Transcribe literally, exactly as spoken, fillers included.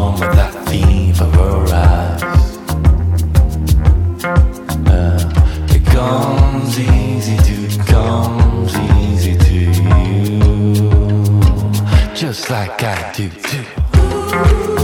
moment that fever arrives. Uh, it comes easy to, comes easy to you, just like I do too.